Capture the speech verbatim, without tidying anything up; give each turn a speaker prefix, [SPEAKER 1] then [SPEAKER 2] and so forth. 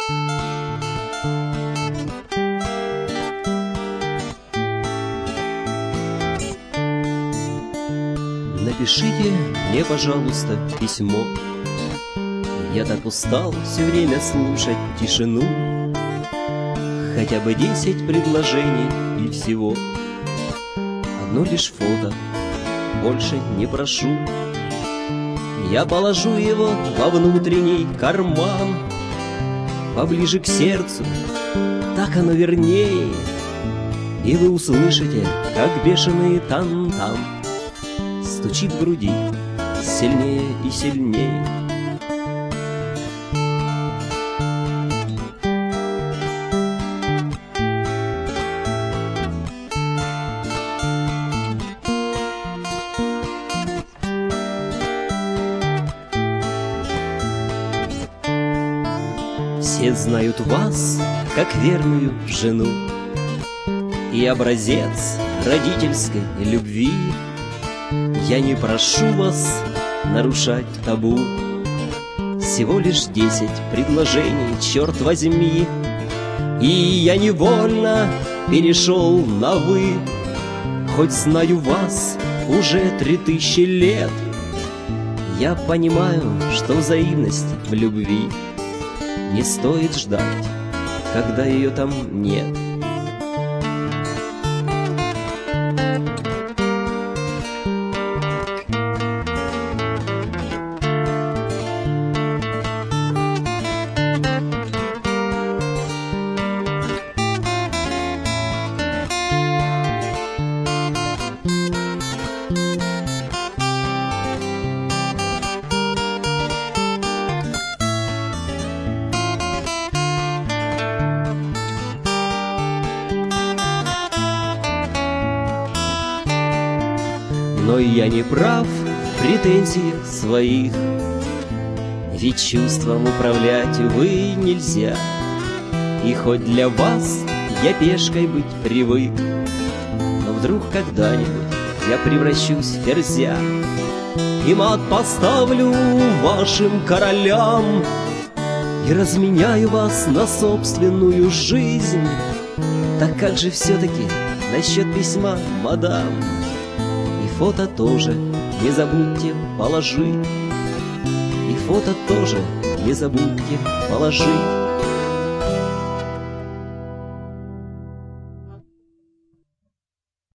[SPEAKER 1] Напишите мне, пожалуйста, письмо. Я так устал все время слушать тишину. Хотя бы десять предложений и всего. Одно лишь фото, больше не прошу. Я положу его во внутренний карман, поближе к сердцу, так оно вернее. И вы услышите, как бешеный тан-тан стучит в груди сильнее и сильнее. Все знают вас, как верную жену и образец родительской любви. Я не прошу вас нарушать табу. Всего лишь десять предложений, черт возьми. И я невольно перешел на «вы». Хоть знаю вас уже три тысячи лет, я понимаю, что взаимность в любви не стоит ждать, когда ее там нет. Но я не прав в претензиях своих, ведь чувством управлять, увы, нельзя. И хоть для вас я пешкой быть привык, но вдруг когда-нибудь я превращусь в ферзя и мат поставлю вашим королям и разменяю вас на собственную жизнь. Так как же все-таки насчет письма, мадам? Фото тоже не забудьте положить, и фото тоже не забудьте положить.